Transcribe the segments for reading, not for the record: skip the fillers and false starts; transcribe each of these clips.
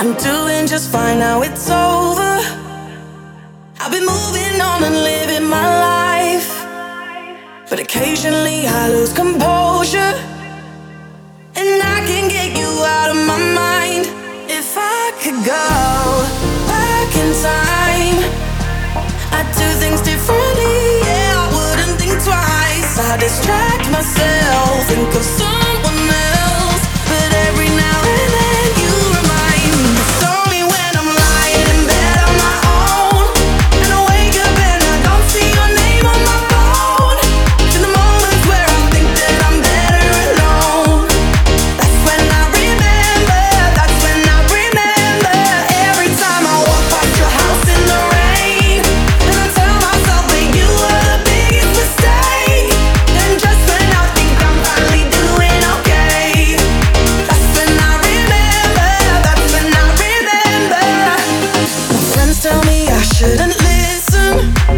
I'm doing just fine now it's over. I've been moving on and living my life, but occasionally I lose composure, and I can get you out of my mind. If I could go back in time, I'd do things differently, yeah, I wouldn't think twice. I distract myself, think of someone else, but every now and then you remind me. It's only when I'm lying in bed on my own, and I wake up and I don't see your name on my phone. In the moments where I think that I'm better alone, that's when I remember, that's when I remember. Every time I walk past your house in the rain, and I tell myself that you were the biggest mistake. And just when I think I'm finally doing okay, that's when I remember, that's when I remember. My friends tell me I shouldn't listen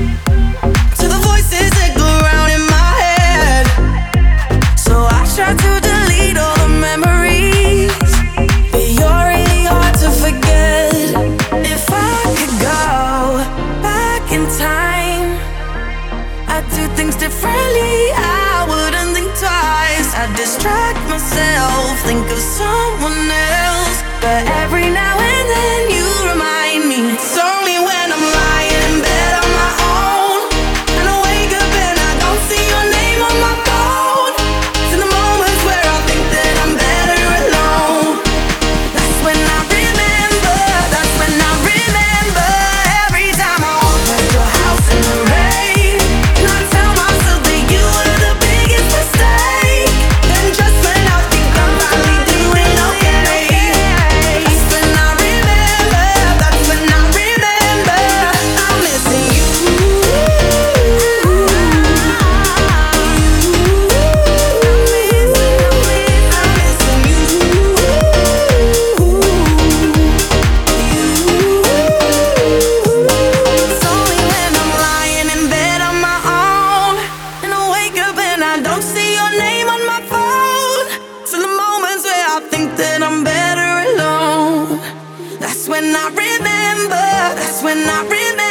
to the voices that go round in my head, so I try to delete all the memories, but you're really hard to forget. If I could go back in time, I'd do things differently, I wouldn't think twice. I'd distract myself, think of someone else, but every now and then you remind me. It's only when I'm lying in bed on my own, and I wake up and I don't see your name on my phone. It's in the moments where I think that I'm better alone, that's when I remember, that's when I remember. Every time I walk past your house in the rain, and I tell myself that you were the biggest mistake. And just when I think I'm finally doing okay, that's when I remember, that's when I remember. I'm missing you. It's only when I'm lying in bed on my own, and I wake up and I don't see your name on my phone. It's in the moments where I think that I'm better alone, that's when I remember, that's when I remember.